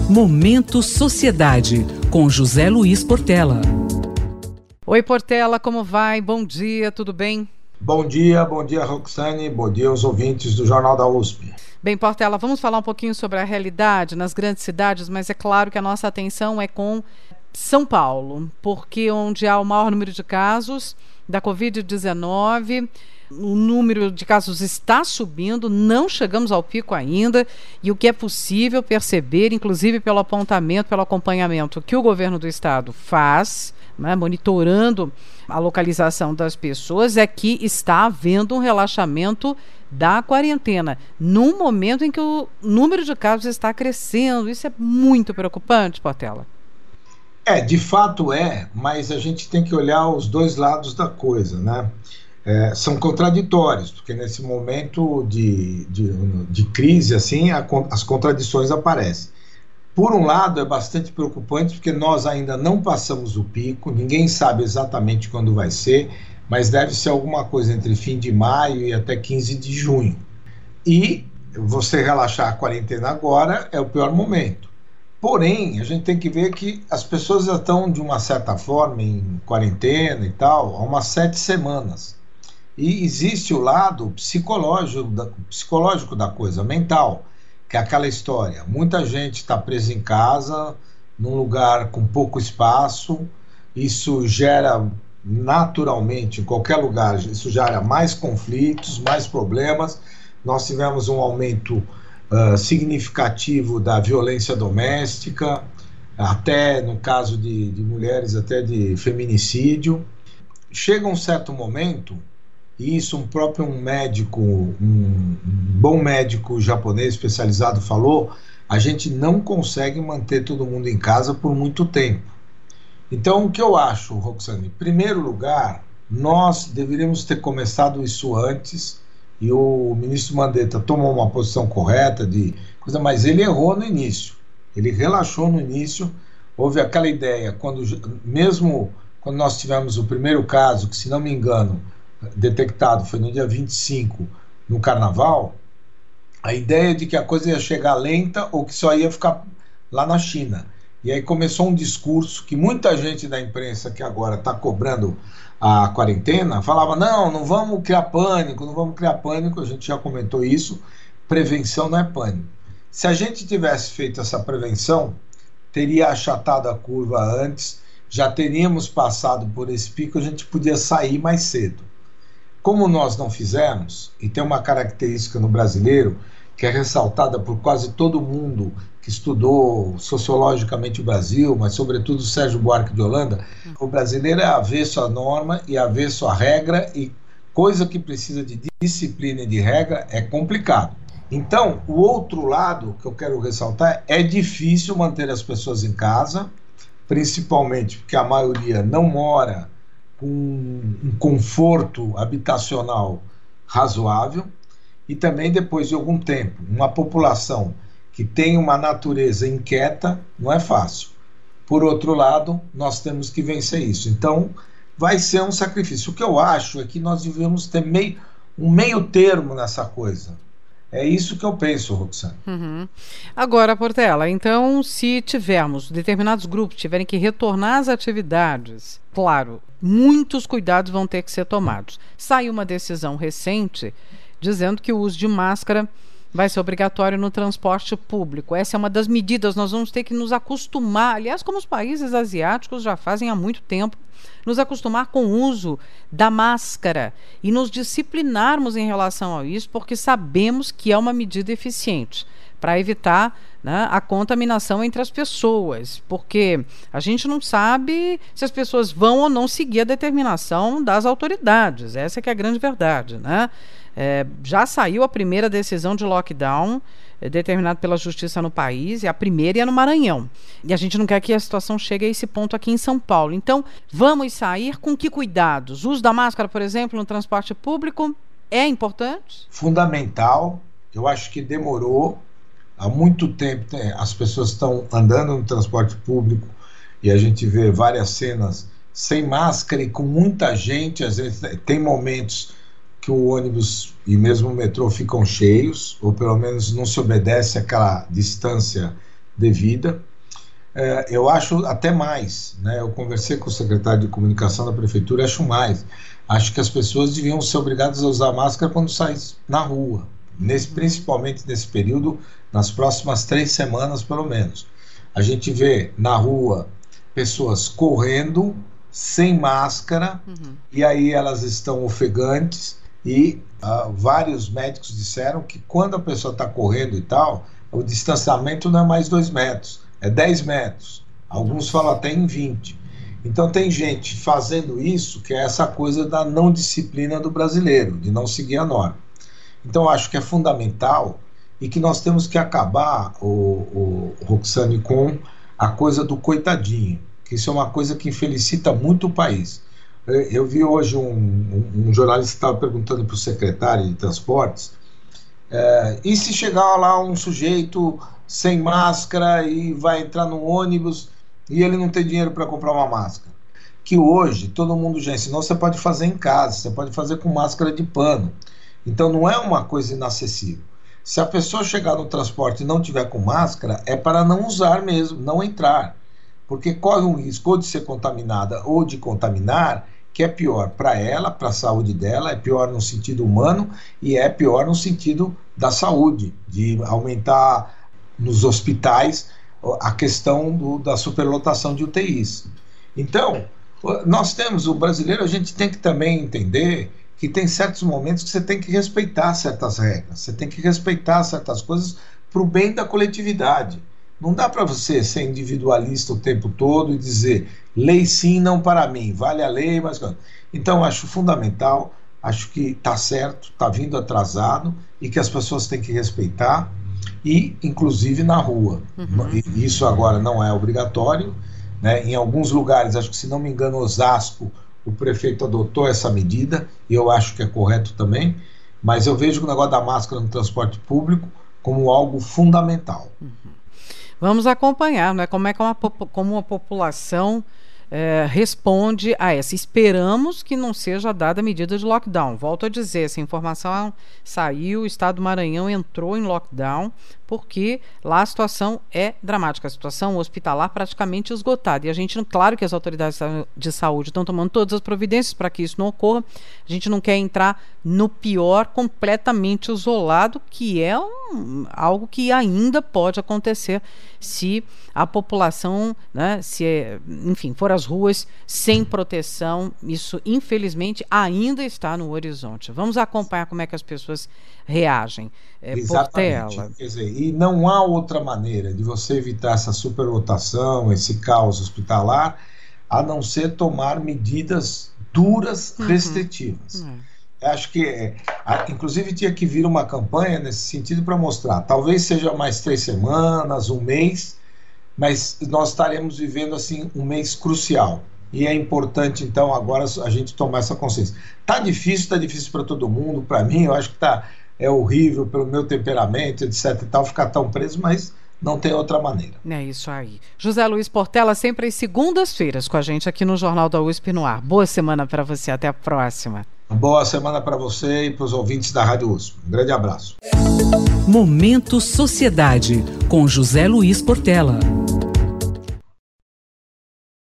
Momento Sociedade, com José Luiz Portela. Oi, Portela, como vai? Bom dia, tudo bem? Bom dia, Roxane, bom dia aos ouvintes do Jornal da USP. Bem, Portela, vamos falar um pouquinho sobre a realidade nas grandes cidades, mas é claro que a nossa atenção é com São Paulo, porque onde há o maior número de casos da Covid-19, o número de casos está subindo, não chegamos ao pico ainda, e o que é possível perceber, inclusive pelo apontamento, pelo acompanhamento que o governo do estado faz, né, monitorando a localização das pessoas, é que está havendo um relaxamento da quarentena, num momento em que o número de casos está crescendo. Isso é muito preocupante, Portela. De fato mas a gente tem que olhar os dois lados da coisa, né? São contraditórios, porque nesse momento de crise, assim, as contradições aparecem. Por um lado, é bastante preocupante, porque nós ainda não passamos o pico, ninguém sabe exatamente quando vai ser, mas deve ser alguma coisa entre fim de maio e até 15 de junho. E você relaxar a quarentena agora é o pior momento. Porém, a gente tem que ver que as pessoas já estão, de uma certa forma, em quarentena e tal, há umas 7 semanas. E existe o lado psicológico da coisa, mental, que é aquela história. Muita gente está presa em casa, num lugar com pouco espaço, isso gera naturalmente, em qualquer lugar, isso gera mais conflitos, mais problemas. Nós tivemos um aumento significativo da violência doméstica, até no caso de mulheres, até de feminicídio. Chega um certo momento, e isso um bom médico japonês especializado falou, a gente não consegue manter todo mundo em casa por muito tempo. Então, o que eu acho, Roxane, em primeiro lugar, nós deveríamos ter começado isso antes, e o ministro Mandetta tomou uma posição correta mas ele errou no início, ele relaxou no início. Houve aquela ideia, mesmo quando nós tivemos o primeiro caso, que se não me engano, detectado foi no dia 25, no Carnaval, a ideia de que a coisa ia chegar lenta ou que só ia ficar lá na China. E aí começou um discurso que muita gente da imprensa que agora está cobrando a quarentena falava, não vamos criar pânico, a gente já comentou isso, prevenção não é pânico. Se a gente tivesse feito essa prevenção, teria achatado a curva antes, já teríamos passado por esse pico, a gente podia sair mais cedo. Como nós não fizemos, e tem uma característica no brasileiro, que é ressaltada por quase todo mundo que estudou sociologicamente o Brasil, mas sobretudo o Sérgio Buarque de Holanda, o brasileiro é avesso à norma e avesso à regra, e coisa que precisa de disciplina e de regra é complicado. Então, o outro lado que eu quero ressaltar é difícil manter as pessoas em casa, principalmente porque a maioria não mora com um conforto habitacional razoável, e também depois de algum tempo, uma população que tem uma natureza inquieta, não é fácil. Por outro lado, nós temos que vencer isso. Então, vai ser um sacrifício. O que eu acho é que nós devemos ter um meio termo nessa coisa. É isso que eu penso, Roxane. Agora, Portela, então, se tivermos determinados grupos tiverem que retornar às atividades, claro, muitos cuidados vão ter que ser tomados. Saiu uma decisão recente dizendo que o uso de máscara vai ser obrigatório no transporte público. Essa é uma das medidas, nós vamos ter que nos acostumar, aliás, como os países asiáticos já fazem há muito tempo, nos acostumar com o uso da máscara e nos disciplinarmos em relação a isso, porque sabemos que é uma medida eficiente para evitar, né, a contaminação entre as pessoas, porque a gente não sabe se as pessoas vão ou não seguir a determinação das autoridades. Essa que é a grande verdade, né? Já saiu a primeira decisão de lockdown determinada pela Justiça no país, e a primeira é no Maranhão. E a gente não quer que a situação chegue a esse ponto aqui em São Paulo. Então, vamos sair com que cuidados? O uso da máscara, por exemplo, no transporte público é importante? Fundamental. Eu acho que demorou. Há muito tempo as pessoas estão andando no transporte público e a gente vê várias cenas sem máscara e com muita gente. Às vezes tem momentos que o ônibus e mesmo o metrô ficam cheios, ou pelo menos não se obedece àquela distância devida. Eu acho até mais, né? Eu conversei com o secretário de comunicação da prefeitura, acho mais. Acho que as pessoas deviam ser obrigadas a usar máscara quando saem na rua, principalmente nesse período, nas próximas 3 semanas pelo menos. A gente vê na rua pessoas correndo sem máscara, e aí elas estão ofegantes, e vários médicos disseram que quando a pessoa está correndo e tal, o distanciamento não é mais 2 metros, é 10 metros. Alguns falam até em 20. Então tem gente fazendo isso, que é essa coisa da não disciplina do brasileiro, de não seguir a norma. Então eu acho que é fundamental e que nós temos que acabar, Roxane, com a coisa do coitadinho, que isso é uma coisa que infelicita muito o país. Eu vi hoje um jornalista que estava perguntando para o secretário de Transportes, e se chegar lá um sujeito sem máscara e vai entrar no ônibus e ele não tem dinheiro para comprar uma máscara? Que hoje todo mundo já ensinou, você pode fazer em casa, você pode fazer com máscara de pano. Então não é uma coisa inacessível. Se a pessoa chegar no transporte e não tiver com máscara, é para não usar mesmo, não entrar. Porque corre um risco ou de ser contaminada ou de contaminar, que é pior para ela, para a saúde dela, é pior no sentido humano e é pior no sentido da saúde, de aumentar nos hospitais a questão da superlotação de UTIs. Então, nós temos, o brasileiro, a gente tem que também entender que tem certos momentos que você tem que respeitar certas regras, você tem que respeitar certas coisas para o bem da coletividade. Não dá para você ser individualista o tempo todo e dizer lei sim, não para mim, vale a lei, mas... Então, acho fundamental, acho que está certo, está vindo atrasado e que as pessoas têm que respeitar, e inclusive na rua. Isso agora não é obrigatório, né? Em alguns lugares, acho que, se não me engano, Osasco, o prefeito adotou essa medida, e eu acho que é correto também, mas eu vejo o negócio da máscara no transporte público como algo fundamental. Vamos acompanhar, né, como a população responde a essa. Esperamos que não seja dada a medida de lockdown. Volto a dizer, essa informação saiu, o estado do Maranhão entrou em lockdown, porque lá a situação é dramática, a situação hospitalar praticamente esgotada. E a gente, claro que as autoridades de saúde estão tomando todas as providências para que isso não ocorra. A gente não quer entrar no pior, completamente isolado, que é algo que ainda pode acontecer se a população, né, enfim, for às ruas sem proteção. Isso, infelizmente, ainda está no horizonte. Vamos acompanhar como é que as pessoas reagem. Exatamente. Quer dizer, e não há outra maneira de você evitar essa superlotação, esse caos hospitalar, a não ser tomar medidas duras, restritivas. Acho que, inclusive, tinha que vir uma campanha nesse sentido para mostrar. Talvez seja mais 3 semanas, um mês, mas nós estaremos vivendo assim um mês crucial. E é importante, então, agora a gente tomar essa consciência. Está difícil para todo mundo. Para mim, eu acho que é horrível pelo meu temperamento, etc. e tal, ficar tão preso, mas não tem outra maneira. É isso aí. José Luiz Portela, sempre às segundas-feiras com a gente aqui no Jornal da USP no Ar. Boa semana para você, até a próxima. Boa semana para você e para os ouvintes da Rádio USP. Um grande abraço. Momento Sociedade, com José Luiz Portela.